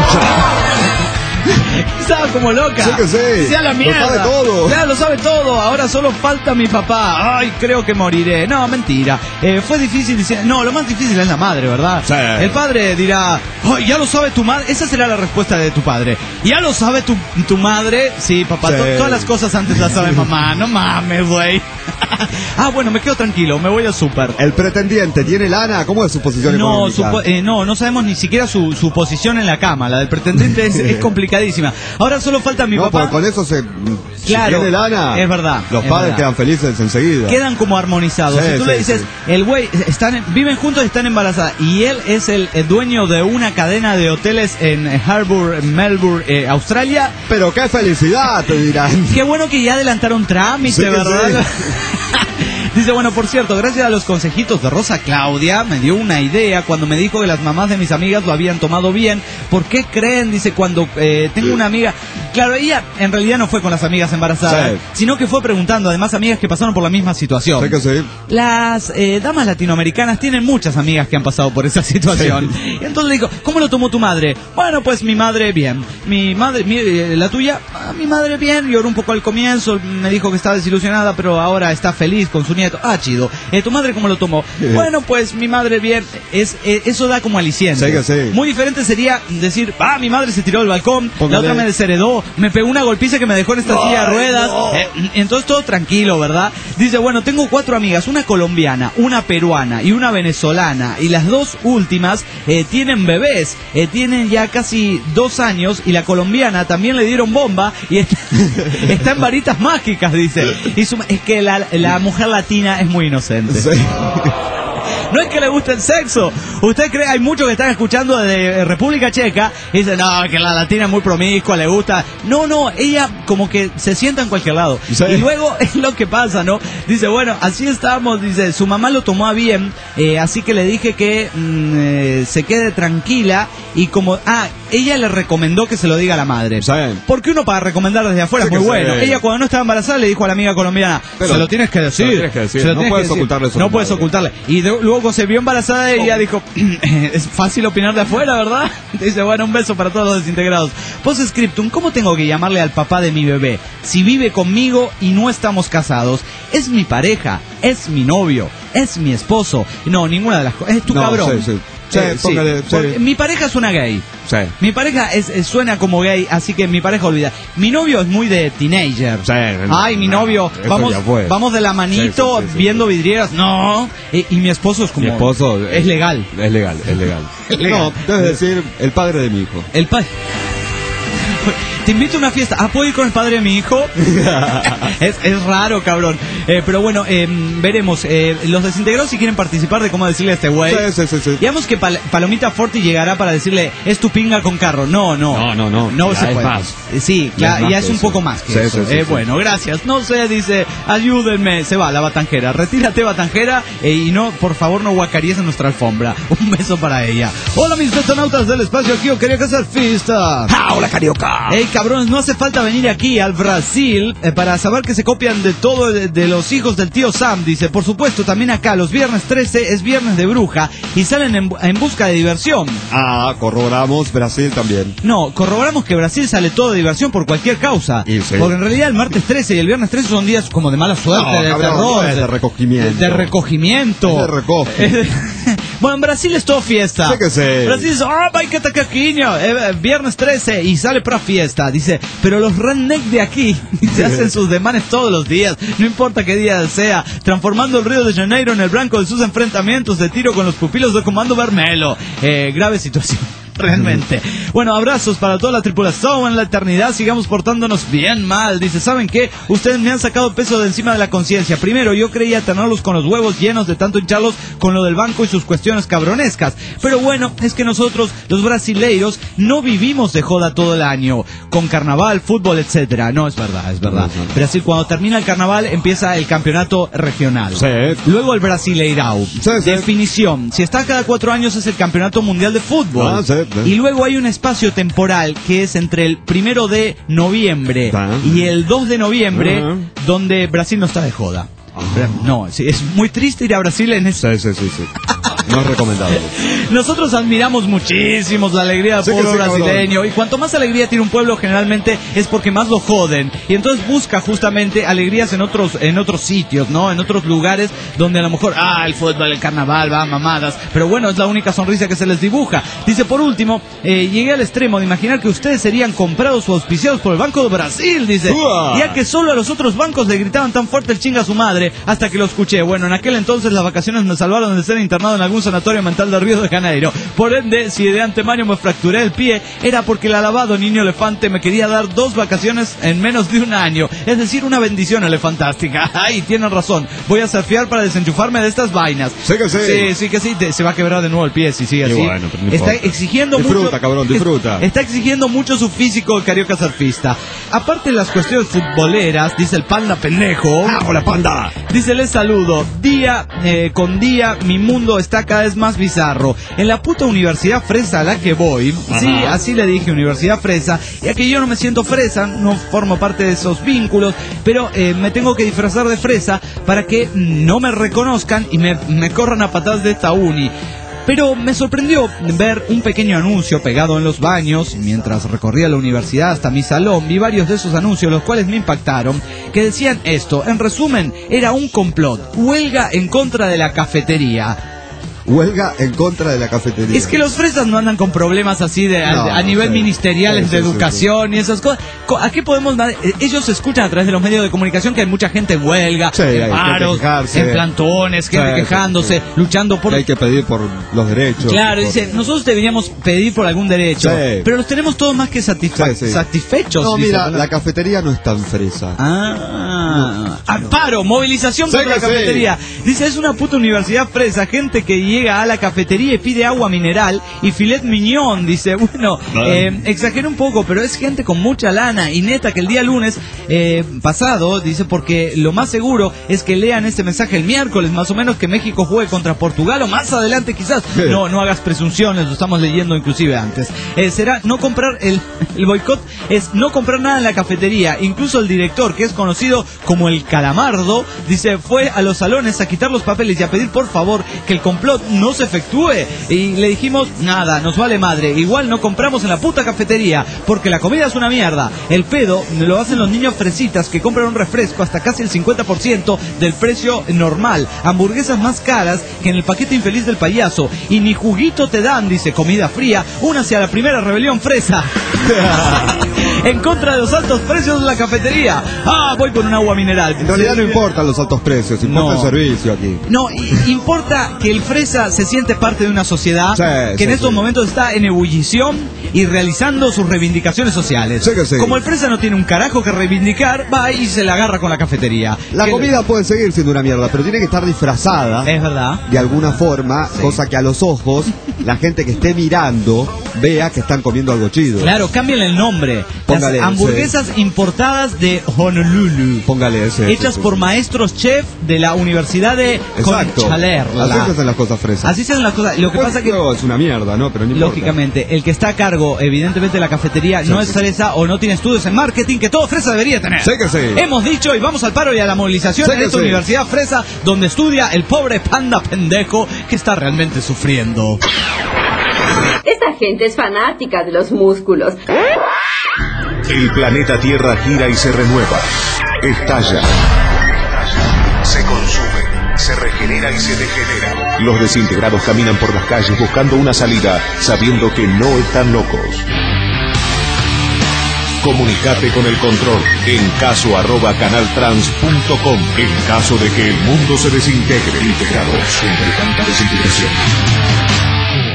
Estaba como loca. Sí que sí. Sea la mierda. Lo sabe todo. Ya lo sabe todo. Ahora solo falta mi papá. Ay, creo que moriré. No, mentira. Eh, fue difícil decir. No, lo más difícil es la madre, ¿verdad? Sí. El padre dirá, ay, ya lo sabe tu madre. Esa será la respuesta de tu padre. Ya lo sabe tu, tu madre. Sí, papá. Sí. To todas las cosas antes las sabe mamá. No mames, güey. Ah, bueno, me quedo tranquilo. Me voy al súper. El pretendiente, ¿tiene lana? ¿Cómo es su posición no, económica? Su, eh, no, no sabemos ni siquiera su, su posición en la cama. La del pretendiente es, es complicadísima. Ahora solo falta mi no, papá. No, con eso se... Claro, si tiene lana, es verdad. Los es padres verdad. quedan felices enseguida. Quedan como armonizados. Sí, si tú sí, le dices, sí. el güey, están, viven juntos y están embarazadas. Y él es el, el dueño de una cadena de hoteles en Harbour, Melbourne, eh, Australia. Pero qué felicidad, te dirán. Qué bueno que ya adelantaron trámite, sí, ¿verdad? Sí. Dice, bueno, por cierto, gracias a los consejitos de Rosa Claudia, me dio una idea cuando me dijo que las mamás de mis amigas lo habían tomado bien. ¿Por qué creen? Dice, cuando eh, tengo una amiga... Claro, ella en realidad no fue con las amigas embarazadas, sí. sino que fue preguntando, además, amigas que pasaron por la misma situación. Sí que sí. Las eh, damas latinoamericanas tienen muchas amigas que han pasado por esa situación. Sí. Y entonces le digo, ¿cómo lo tomó tu madre? Bueno, pues mi madre bien. Mi madre, mi, eh, la tuya, ah, mi madre bien. Lloró un poco al comienzo, me dijo que estaba desilusionada, pero ahora está feliz con su nieto. Ah, chido. Eh, ¿Tu madre cómo lo tomó? Sí. Bueno, pues mi madre bien. Es, eh, eso da como aliciente. Sí que sí. Muy diferente sería decir, ah, mi madre se tiró del balcón, Póngale. la otra me desheredó, me pegó una golpiza que me dejó en esta Ay, silla de ruedas. No. Eh, entonces todo tranquilo, ¿verdad? Dice, bueno, tengo cuatro amigas, una colombiana, una peruana y una venezolana. Y las dos últimas eh, tienen bebés. Eh, tienen ya casi dos años. Y la colombiana también le dieron bomba. Y está, está en varitas mágicas, dice. Y su, es que la, la mujer latina es muy inocente. Sí. No es que le guste el sexo. Usted cree, hay muchos que están escuchando de República Checa y dicen, no, que la latina es muy promiscua, le gusta. No, no, ella como que se sienta en cualquier lado. ¿Sí? Y luego es lo que pasa, ¿no? Dice, bueno, así estamos, dice, su mamá lo tomó a bien, eh, así que le dije que mm, eh, se quede tranquila y como, ah, ella le recomendó que se lo diga a la madre. ¿Sí? Porque uno para recomendar desde afuera sí es muy bueno. Sí. Ella cuando no estaba embarazada le dijo a la amiga colombiana, Pero, se lo tienes que decir. Se lo tienes que decir. No puedes ocultarle eso. No puedes ocultarle. Y de, luego cuando se vio embarazada ella oh. dijo, es fácil opinar de afuera, ¿verdad? Dice, bueno, un beso para todos los desintegrados. Postscriptum, ¿cómo tengo que llamarle al papá de mi bebé? Si vive conmigo y no estamos casados, es mi pareja, es mi novio, es mi esposo. No, ninguna de las cosas. Es tu no, cabrón. Sí, sí. Sí, eh, sí. Póngale, sí. Mi pareja suena gay. Sí. Mi pareja es, es, suena como gay, así que mi pareja olvida. Mi novio es muy de teenager. Sí, Ay, mi no, novio, vamos vamos de la manito sí, sí, sí, viendo sí, sí. vidrieras. No. Y, y mi esposo es como... Mi esposo... Es, es legal. Es legal, es legal. Es legal. No, debes decir el padre de mi hijo. El padre... Te invito a una fiesta. ¿Ah, puedo ir con el padre de mi hijo? es, es raro, cabrón. Eh, pero bueno, eh, veremos. Eh, los desintegrados si quieren participar de cómo decirle a este güey. Sí, sí, sí, sí. Digamos que Pal Palomita Forti llegará para decirle, es tu pinga con carro. No, no. No, no, no. No se puede. Más. Sí, claro, ya es un poco más que sí, eso. Sí, sí, eh, sí. Bueno, gracias. No sé, dice, ayúdenme. Se va la batanjera. Retírate, batanjera. Eh, y no, por favor, no guacaríes en nuestra alfombra. Un beso para ella. Hola, mis betonautas del espacio. Aquí yo quería que hacer fiesta. ¡Ah, hola, carioca! Ey, cabrones, no hace falta venir aquí al Brasil eh, para saber que se copian de todo de, de los hijos del tío Sam. Dice, por supuesto, también acá los viernes trece es viernes de bruja y salen en, en busca de diversión. Ah, corroboramos Brasil también. No, corroboramos que Brasil sale todo de diversión por cualquier causa. Sí. Porque en realidad el martes trece y el viernes trece son días como de mala suerte, no, de cabrón, terror. No es de recogimiento. De, de recogimiento. Es de recoge. Bueno, en Brasil es todo fiesta. Sí que sí. Brasil dice, ah, vai que tacaquiño, eh, viernes trece y sale para fiesta. Dice, pero los redneck de aquí se hacen sus demanes todos los días, no importa qué día sea, transformando el Río de Janeiro en el blanco de sus enfrentamientos de tiro con los pupilos de Comando Vermelho. Eh, grave situación. realmente. Bueno, abrazos para toda la tripulación en la eternidad, sigamos portándonos bien mal. Dice, ¿saben qué? Ustedes me han sacado peso de encima de la conciencia. Primero, yo creía tenerlos con los huevos llenos de tanto hincharlos con lo del banco y sus cuestiones cabronescas. Pero bueno, es que nosotros, los brasileiros, no vivimos de joda todo el año, con carnaval, fútbol, etcétera. No, es verdad, es verdad. No, no, no. Brasil, cuando termina el carnaval, empieza el campeonato regional. Sí. Luego el Brasileirao. Sí, sí. Definición, si está cada cuatro años es el campeonato mundial de fútbol. Ah, sí, sí. Y luego hay un espacio temporal que es entre el primero de noviembre Ah. y el dos de noviembre, Ah. donde Brasil no está de joda. Ah. No, sí, es muy triste ir a Brasil en ese. Sí, sí, sí, sí. No es recomendable. Nosotros admiramos muchísimo la alegría del Sí que pueblo sí, brasileño, cabrón. y cuanto más alegría tiene un pueblo generalmente es porque más lo joden, y entonces busca justamente alegrías en otros en otros sitios, ¿no? En otros lugares donde a lo mejor, ah, el fútbol, el carnaval, va, mamadas, pero bueno, es la única sonrisa que se les dibuja. Dice, por último, eh, llegué al extremo de imaginar que ustedes serían comprados o auspiciados por el Banco de Brasil, dice, ¡Uah! ya que solo a los otros bancos le gritaban tan fuerte el chinga a su madre, hasta que lo escuché. Bueno, en aquel entonces las vacaciones me salvaron de ser internado en algún sanatorio mental de Río de Janeiro. Por ende, si de antemano me fracturé el pie, era porque el alabado niño elefante me quería dar dos vacaciones en menos de un año. Es decir, una bendición elefantástica. Ay, tienen razón. Voy a surfear para desenchufarme de estas vainas. Sí que sí. Sí, sí que sí. Te- se va a quebrar de nuevo el pie si sigue Y así. bueno, pero no está importa. exigiendo Disfruta, mucho. cabrón, disfruta. es- Está exigiendo mucho su físico el carioca surfista. Aparte de las cuestiones futboleras, dice el panda pendejo. ¡Ah, hola, panda! Dice, les saludo. Día eh, con día, mi mundo está cada vez más bizarro. En la puta Universidad Fresa a la que voy, Ajá. sí, así le dije, Universidad Fresa, ya que yo no me siento fresa, no formo parte de esos vínculos, pero eh, me tengo que disfrazar de fresa para que no me reconozcan y me, me corran a patadas de esta uni. Pero me sorprendió ver un pequeño anuncio pegado en los baños. Mientras recorría la universidad hasta mi salón, vi varios de esos anuncios, los cuales me impactaron, que decían esto. En resumen, era un complot, huelga en contra de la cafetería. Huelga en contra de la cafetería. Es que los fresas no andan con problemas así de a, No, a nivel sí. ministeriales Sí, de sí, sí, educación y esas cosas. Co- ¿A qué podemos dar? Eh, Ellos escuchan a través de los medios de comunicación que hay mucha gente en huelga, Sí, hay en que paros, quejarse. en plantones, gente Sí, sí, quejándose, sí. luchando por... Que hay que pedir por los derechos. Claro, por- dice, nosotros deberíamos pedir por algún derecho, Sí. pero los tenemos todos más que satisfa- Sí, sí. satisfechos. No, dice, mira, ¿verdad? la cafetería no es tan fresa. Ah, amparo, movilización Sí, contra la que sí. cafetería. Dice, es una puta universidad fresa, gente que llega a la cafetería y pide agua mineral y filet mignon. Dice, bueno, eh, exagero un poco, pero es gente con mucha lana. Y neta, que el día lunes eh, pasado, dice, porque lo más seguro es que lean este mensaje el miércoles, más o menos, que México juegue contra Portugal o más adelante quizás. Sí. No, no hagas presunciones, lo estamos leyendo inclusive antes. Eh, será no comprar, el, el boicot es no comprar nada en la cafetería. Incluso el director, que es conocido como el Calamardo, dice, fue a los salones a quitar los papeles y a pedir por favor que el complot no se efectúe. Y le dijimos, nada, nos vale madre, igual no compramos en la puta cafetería, porque la comida es una mierda. El pedo lo hacen los niños fresitas que compran un refresco hasta casi el cincuenta por ciento del precio normal. Hamburguesas más caras que en el paquete infeliz del payaso. Y ni juguito te dan, dice, comida fría, únase a la primera rebelión fresa. En contra de los altos precios de la cafetería. Ah, voy por un agua mineral. En realidad no importan los altos precios, importa No. el servicio aquí. No, i- importa que el fresa se siente parte de una sociedad Sí, que en sí, estos sí. momentos está en ebullición y realizando sus reivindicaciones sociales. Sí que sí. Como el fresa no tiene un carajo que reivindicar, va y se la agarra con la cafetería. La Que- comida puede seguir siendo una mierda, pero tiene que estar disfrazada Es verdad. de alguna forma, cosa que a los ojos la gente que esté mirando vea que están comiendo algo chido. Claro, cámbienle el nombre. Póngale, Las hamburguesas importadas de Honolulu. Póngale ese. Hechas ese, por ese. maestros chef de la Universidad de Exacto. Conchalerla. Así se hacen las cosas fresas. Así se hacen las cosas. Lo que Pues, pasa que no, es una mierda, ¿no? Pero no importa. lógicamente, el que está a cargo, evidentemente, de la cafetería, Sí, no sí, es fresa o no tiene estudios en marketing, que todo fresa debería tener. Sí que sí. Hemos dicho y vamos al paro y a la movilización Sí en que esta sí. universidad fresa, donde estudia el pobre panda pendejo que está realmente sufriendo. Esta gente es fanática de los músculos. El planeta Tierra gira y se renueva. Estalla. Se consume, se regenera y se degenera. Los desintegrados caminan por las calles buscando una salida, sabiendo que no están locos. Comunicate con el control en caso arroba canaltrans punto com. En caso de que el mundo se desintegre. Integrados. Desintegración.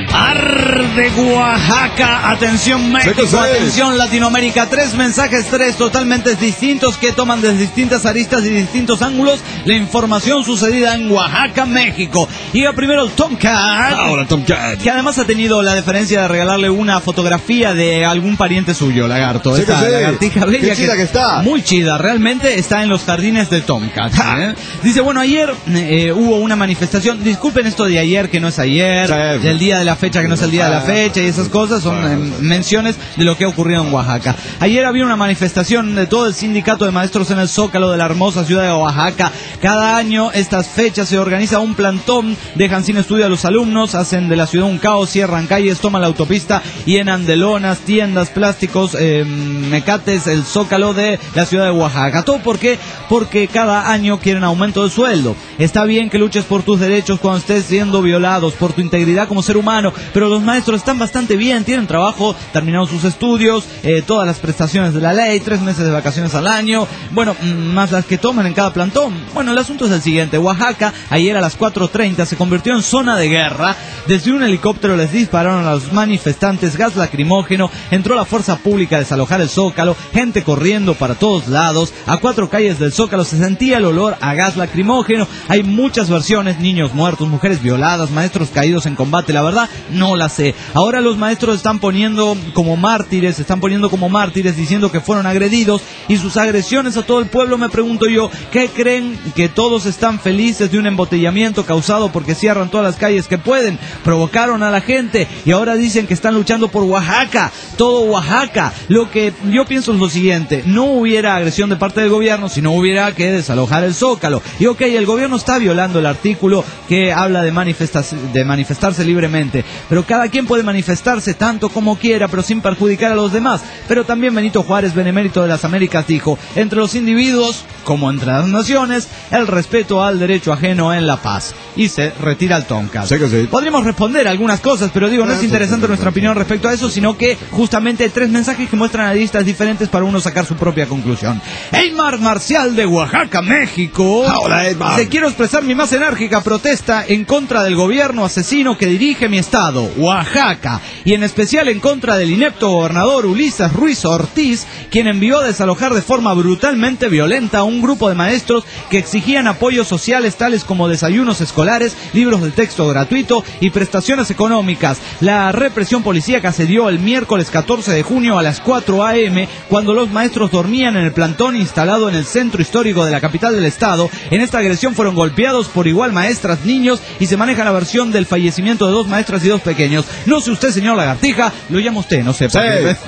Arde Oaxaca, atención México, atención Latinoamérica, tres mensajes, tres totalmente distintos que toman desde distintas aristas y distintos ángulos la información sucedida en Oaxaca, México. Llega primero el Tomcat, Ahora Tomcat, que además ha tenido la deferencia de regalarle una fotografía de algún pariente suyo, lagarto. Sí, Esta sí. lagartija bella. Qué chida que, que está. Muy chida, realmente está en los jardines del Tomcat. ¿eh? Dice, bueno, ayer eh, hubo una manifestación, disculpen esto de ayer que no es ayer, sí. del día de la fecha que no es el día de la fecha y esas cosas son eh, menciones de lo que ha ocurrido en Oaxaca. Ayer había una manifestación de todo el sindicato de maestros en el Zócalo de la hermosa ciudad de Oaxaca. Cada año estas fechas se organiza un plantón, dejan sin estudio a los alumnos, hacen de la ciudad un caos, cierran calles, toman la autopista, llenan de lonas, tiendas, plásticos, eh, mecates, el Zócalo de la ciudad de Oaxaca. ¿Todo por qué? Porque cada año quieren aumento de sueldo. Está bien que luches por tus derechos cuando estés siendo violados, por tu integridad como ser humano, pero los maestros están bastante bien, tienen trabajo, terminaron sus estudios, eh, todas las prestaciones de la ley, tres meses de vacaciones al año, bueno, más las que toman en cada plantón. Bueno, el asunto es el siguiente. Oaxaca, ayer a las cuatro treinta, se convirtió en zona de guerra. Desde un helicóptero les dispararon a los manifestantes gas lacrimógeno, entró la fuerza pública a desalojar el Zócalo, gente corriendo para todos lados. A cuatro calles del Zócalo se sentía el olor a gas lacrimógeno. Hay muchas versiones, niños muertos, mujeres violadas, maestros caídos en combate, la verdad no la sé. Ahora los maestros están poniendo como mártires, están poniendo como mártires diciendo que fueron agredidos, y sus agresiones a todo el pueblo, me pregunto yo, ¿qué creen? ¿Que todos están felices de un embotellamiento causado porque cierran todas las calles que pueden? Provocaron a la gente y ahora dicen que están luchando por Oaxaca, todo Oaxaca. Lo que yo pienso es lo siguiente: no hubiera agresión de parte del gobierno si no hubiera que desalojar el Zócalo. Y ok, el gobierno está violando el artículo que habla de, manifestarse, de manifestarse libremente, pero cada quien puede manifestarse tanto como quiera, pero sin perjudicar a los demás. Pero también Benito Juárez, benemérito de las Américas, dijo: entre los individuos, como entre las naciones, el respeto al derecho ajeno en la paz. Y se retira el Tomcat. Sí que sí. Podríamos responder algunas cosas, pero digo, no es interesante nuestra opinión respecto a eso, sino que justamente hay tres mensajes que muestran aristas diferentes para uno sacar su propia conclusión. Eymar Marcial de Oaxaca, México. Hola, Eymar. Dice: quiero expresar mi más enérgica protesta en contra del gobierno asesino que dirige mi estado, Oaxaca, y en especial en contra del inepto gobernador Ulises Ruiz Ortiz, quien envió a desalojar de forma brutalmente violenta a un grupo de maestros que exigían apoyos sociales tales como desayunos escolares, libros de texto gratuito y prestaciones económicas. La represión policíaca se dio el miércoles catorce de junio a las cuatro a eme, cuando los maestros dormían en el plantón instalado en el centro histórico de la capital del estado. En esta agresión fueron golpeados por igual maestras, niños, y se maneja la versión del fallecimiento de dos maestras y dos pequeños. No sé usted, señor Lagartija, lo llama usted, no sé. Sí.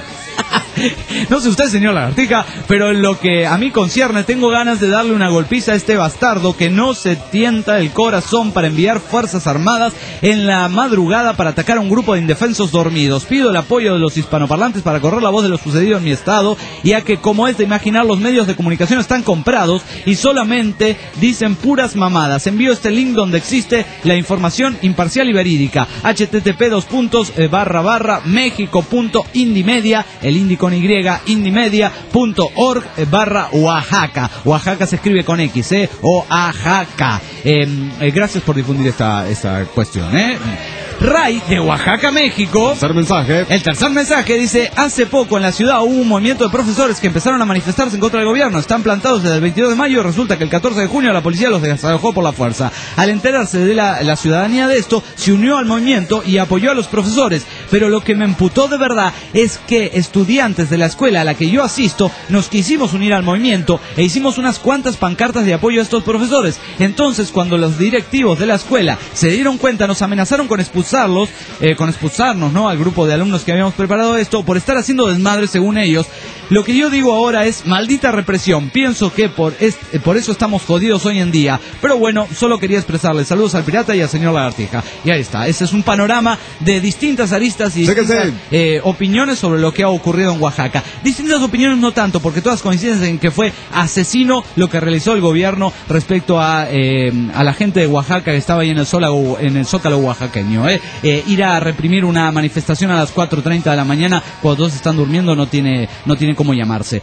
No sé usted, señor Lagartija, pero en lo que a mí concierne, tengo ganas de darle una golpiza a este bastardo que no se tienta el corazón para enviar fuerzas armadas en la madrugada para atacar a un grupo de indefensos dormidos. Pido el apoyo de los hispanoparlantes para correr la voz de lo sucedido en mi estado, ya que, como es de imaginar, los medios de comunicación están comprados y solamente dicen puras mamadas. Envío este link donde existe la información imparcial y verídica: http dos puntos barra barra mexico punto indimedia, el indie con Y, indimedia punto org barra Oaxaca. Oaxaca se escribe con X, ¿eh? Oaxaca. Eh, eh, gracias por difundir esta, esta cuestión, ¿eh? Ray de Oaxaca, México. Tercer mensaje. El tercer mensaje dice: hace poco en la ciudad hubo un movimiento de profesores que empezaron a manifestarse en contra del gobierno. Están plantados desde el veintidós de mayo y resulta que el catorce de junio la policía los desalojó por la fuerza. Al enterarse de la, la ciudadanía de esto, se unió al movimiento y apoyó a los profesores. Pero lo que me emputó de verdad es que estudiantes de la escuela a la que yo asisto nos quisimos unir al movimiento e hicimos unas cuantas pancartas de apoyo a estos profesores. Entonces, cuando los directivos de la escuela se dieron cuenta, nos amenazaron con expulsar Eh, con expulsarnos, ¿no?, al grupo de alumnos que habíamos preparado esto por estar haciendo desmadre, según ellos. Lo que yo digo ahora es: maldita represión. Pienso que por, este, por eso estamos jodidos hoy en día. Pero bueno, solo quería expresarles saludos al pirata y al señor Lagartija. Y ahí está. Ese es un panorama de distintas aristas y distintas, sí, sí. Eh, opiniones sobre lo que ha ocurrido en Oaxaca. Distintas opiniones no tanto, porque todas coinciden en que fue asesino lo que realizó el gobierno respecto a, eh, a la gente de Oaxaca que estaba ahí en el Zócalo, en el Zócalo oaxaqueño. Eh. Eh, ir a reprimir una manifestación a las cuatro treinta de la mañana cuando todos están durmiendo no tiene, no tiene cómo llamarse.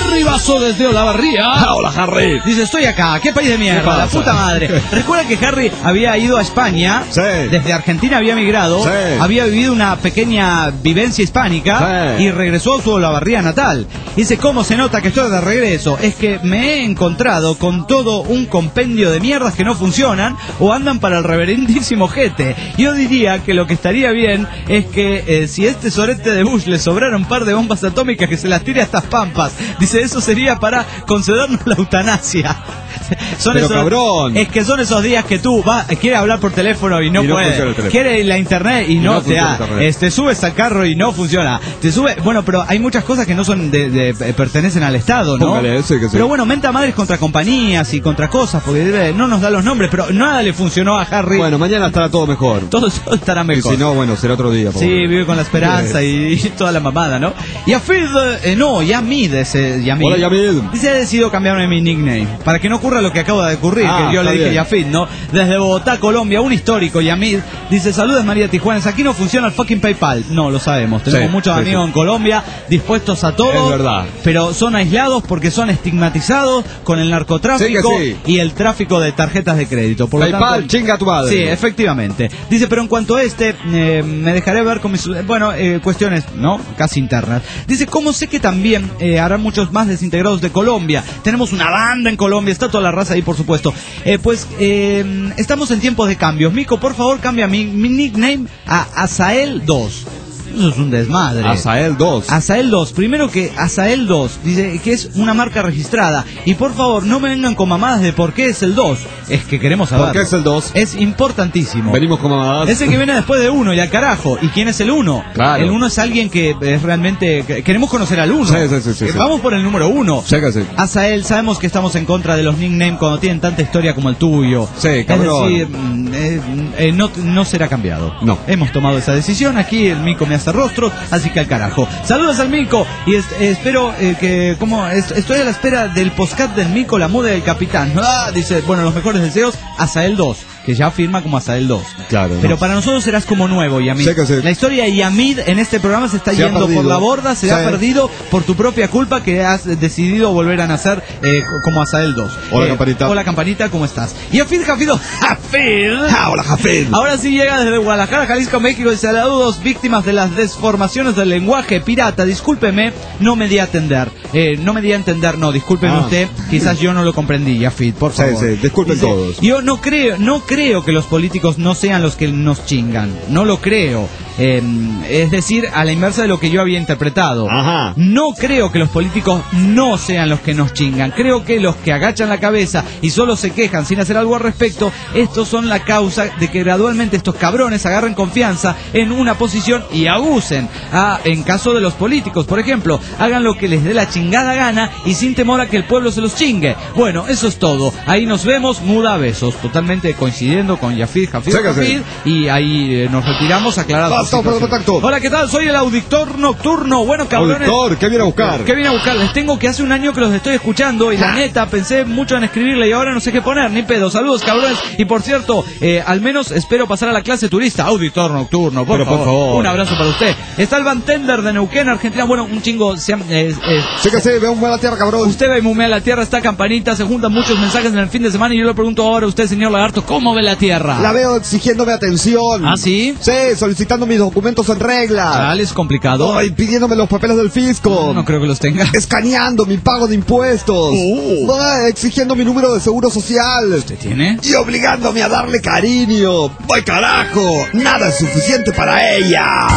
Harry Vaso desde Olavarría. Hola, Harry. Dice, estoy acá, qué país de mierda, la puta madre. Recuerda que Harry había ido a España, sí. Desde Argentina había migrado, sí. Había vivido una pequeña vivencia hispánica, sí. Y regresó a su Olavarría natal. Dice, ¿cómo se nota que estoy de regreso? Es que me he encontrado con todo un compendio de mierdas que no funcionan o andan para el reverendísimo jete. Yo diría que lo que estaría bien es que eh, si este sorete de Bush le sobrara un par de bombas atómicas, que se las tire a estas pampas. Dice, eso sería para concedernos la eutanasia. Son Pero esos, cabrón. Es que son esos días que tú vas, quieres hablar por teléfono y no, y no puedes. Quieres la internet y, y no, no te da. Te subes al carro y no funciona. Te sube, bueno, pero hay muchas cosas que no son de, de, de pertenecen al Estado, ¿no? Póngale, sí, que sí. Pero bueno, menta madres contra compañías y contra cosas, porque no nos da los nombres, pero nada le funcionó a Harry. Bueno, mañana estará todo mejor. Todo, todo estará mejor. Y si no, bueno, será otro día. Sí, vive con la esperanza y, y toda la mamada, ¿no? Yafid, eh, no, Yamid, ese Yamid. Hola, Yamid. Dice, he decidido cambiarme mi nickname, para que no ocurra lo que acaba de ocurrir, ah, que yo le dije bien. Yafid, ¿no? Desde Bogotá, Colombia, un histórico, Yamid. Dice, saludos María Tijuana, aquí no funciona el fucking PayPal. No, lo sabemos, tenemos sí, muchos sí, amigos sí. en Colombia dispuestos a todo. Es verdad. Pero son aislados porque son estigmatizados con el narcotráfico sí sí. y el tráfico de tarjetas de crédito. Por PayPal, lo tanto, chinga tu madre. Sí, efectivamente. Dice, pero en cuanto a este, eh, me dejaré ver con mis, bueno, eh, cuestiones, ¿no? Casi internas. Dice, ¿cómo sé que también eh, harán muchos más desintegrados de Colombia? Tenemos una banda en Colombia, está toda la raza ahí, por supuesto. Eh, pues, eh, estamos en tiempos de cambios. Mico, por favor, cambia mi, mi nickname a Azael dos. Eso es un desmadre. Azael dos. Azael dos. Primero que Azael dos dice que es una marca registrada. Y por favor, no me vengan con mamadas de por qué es el dos. Es que queremos saber. ¿Por qué es el dos? Es importantísimo. Venimos con mamadas. Ese que viene después de uno y al carajo. ¿Y quién es el uno? Claro. El uno es alguien que es realmente... Que queremos conocer al uno. Sí, sí, sí, sí, sí. Vamos por el número uno. Sí, sí. Azael, sabemos que estamos en contra de los nicknames cuando tienen tanta historia como el tuyo. Sí, cabrón. Es decir, eh, eh, no, no será cambiado. No. Hemos tomado esa decisión. Aquí el Mico me hace rostro. Así que al carajo. Saludos al Mico y es, espero eh, que como es, estoy a la espera del postcat del Mico, la muda del capitán. Ah, dice, bueno, los mejores deseos, Azael dos, que ya firma como Azael dos. Claro. Pero no. para nosotros serás como nuevo, Yamid. Sí, sí. La historia de Yamid en este programa se está se yendo por la borda, se sí. ha perdido por tu propia culpa que has decidido volver a nacer eh, como Azael dos. Hola, eh, campanita. Hola, campanita, ¿cómo estás? Y Jafid, Jafido, Jafid. Ah, hola, Jafid. Ahora sí llega desde Guadalajara, Jalisco, México. Y saludos, víctimas de las desformaciones del lenguaje pirata. Discúlpeme, no me di a entender. Eh, no me di a entender, no, discúlpeme ah. usted. Quizás yo no lo comprendí, Jafid, por favor. Sí, sí, disculpen Dice, todos. Yo no creo, no creo que los políticos no sean los que nos chingan. No lo creo. Eh, es decir, a la inversa de lo que yo había interpretado. Ajá. No creo que los políticos no sean los que nos chingan. Creo que los que agachan la cabeza y solo se quejan sin hacer algo al respecto, estos son la causa de que gradualmente estos cabrones agarren confianza en una posición y abusen. Ah, en caso de los políticos, por ejemplo, hagan lo que les dé la chingada gana y sin temor a que el pueblo se los chingue. Bueno, eso es todo. Ahí nos vemos, muda besos. Totalmente coincidiendo con Yafid, Jafid, Jafid. Y ahí eh, nos retiramos aclarados. Hola, ¿qué tal? Soy el auditor nocturno. Bueno, cabrones. Auditor, ¿qué viene a buscar? ¿Qué viene a buscar? Les tengo que hace un año que los estoy escuchando y la neta pensé mucho en escribirle y ahora no sé qué poner, ni pedo. Saludos, cabrones. Y por cierto, eh, al menos espero pasar a la clase turista. Auditor nocturno, por, Pero, favor. por favor. Un abrazo para usted. Está el Bantender de Neuquén, Argentina. Bueno, un chingo. Se, eh, eh, sí que sí, ve un la tierra, cabrón. Usted ve mumea la tierra, está campanita, se juntan muchos mensajes en el fin de semana y yo le pregunto ahora a usted, señor Lagarto, ¿cómo ve la tierra? La veo exigiéndome atención. ¿Ah, sí? Sí, solicitando mis documentos en regla. Tal, es complicado. Ay, pidiéndome los papeles del fisco. No creo que los tenga. Escaneando mi pago de impuestos. Uh. Ay, exigiendo mi número de seguro social. ¿Usted tiene? Y obligándome a darle cariño. ¡Ay, carajo! Nada es suficiente para ella.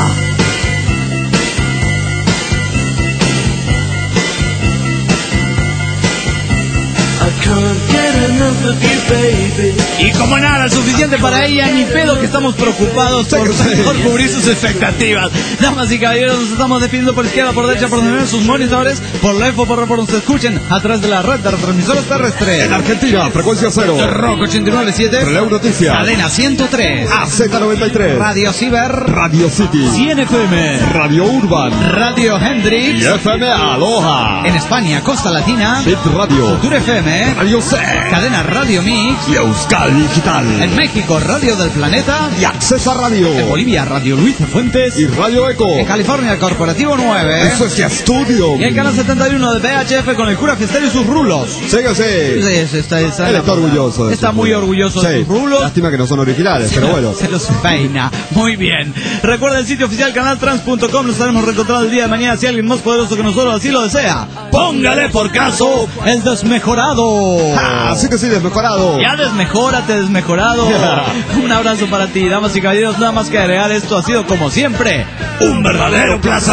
Y como nada, suficiente para ella, ni pedo que estamos preocupados por, por cubrir sus expectativas. Damas y caballeros, nos estamos despidiendo por izquierda, por derecha, por donde ven sus monitores, por la F O, por por donde se escuchen, a través de la red de retransmisores terrestres. En Argentina, frecuencia cero. Rock ochenta y nueve punto siete. Releo Noticias. Cadena ciento tres. A Z noventa y tres. Radio Ciber. Radio City. cien F M. Radio Urban. Radio Hendrix. Y F M Aloha. En España, Costa Latina. Bit Radio. Futura F M. Radio C, Cadena Radio Mix y Euskal Digital. En México, Radio del Planeta y Accesa Radio. En Bolivia, Radio Luis Fuentes y Radio Eco. En California, Corporativo nueve. En Suecia, Studio. Y el canal setenta y uno de V H F con el cura Fiestero y sus rulos. Síguese. Sí, sí, está, está, Él está orgulloso. De está muy orgulloso sí. de sus rulos. Lástima que no son originales, se pero lo, bueno. Se los peina. Muy bien. Recuerda el sitio oficial canaltrans punto com. Nos estaremos reencontrando el día de mañana si alguien más poderoso que nosotros así lo desea. Póngale por caso el desmejorado. Ah, sí que sí, desmejorado. Ya desmejórate, desmejorado. Un abrazo para ti, damas y caballeros. Nada más que agregar, esto ha sido como siempre un verdadero placer.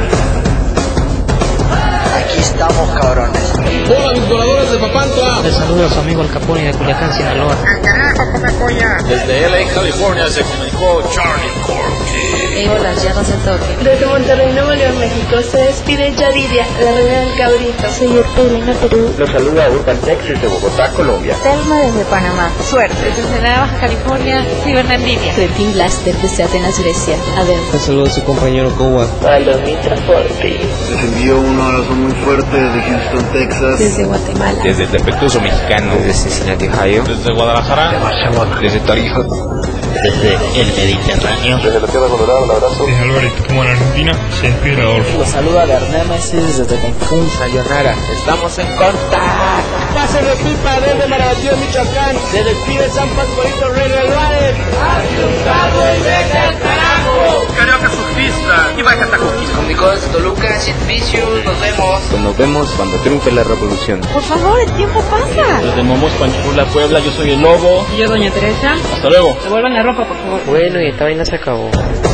Aquí estamos, cabrones. Hola, mis voladores de Papantla. Les saluda a su amigo el Capone de Culiacán, Sinaloa. Desde L A, California, se comunicó Charlie Corky. Hey, hola, llamas el toque. Desde Monterrey, Nuevo León, México, se despide Yaridia, la reina del cabrito. Soy Elena Perú. Los saluda Urban Texas de Bogotá, Colombia. Telma desde Panamá. Suerte. Desde Nueva Baja California, Cibernandivia. Creeping Blaster desde Atenas, Grecia. Adel. Un saludo a su compañero Kowa. A los Transporte. Les envío un abrazo muy fuerte desde Houston, Texas. Desde Guatemala. Desde Tepetuso, Mexicano. Desde Cincinnati, Ohio. Desde Guadalajara. Desde Tarija. Desde el Mediterráneo. Desde la Tierra Colorada, un abrazo. Desde Alvarito, como en Argentina, se despide Adolfo. Los saluda Bernémesis desde Cancún. Sayonara, estamos en contacto. Pase de pipa desde Marabatío, Michoacán. Se despide San Pascualito, Rey del Valle. ¡Asustado y vete al carajo! Carioca surfista y baja tacoquis. Con mi codas Toluca, Sid Vicious, nos vemos. Pues nos vemos cuando triunfe la revolución. Por favor, el tiempo pasa. Desde Momos, Panchula, Puebla, yo soy el Lobo. Y yo, Doña Teresa. Hasta luego. Devuelvan la ropa, por favor. Bueno, y esta vaina se acabó.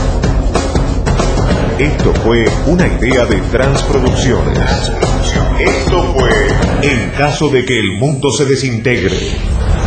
Esto fue una idea de Transproducciones. Esto fue En caso de que el mundo se desintegre.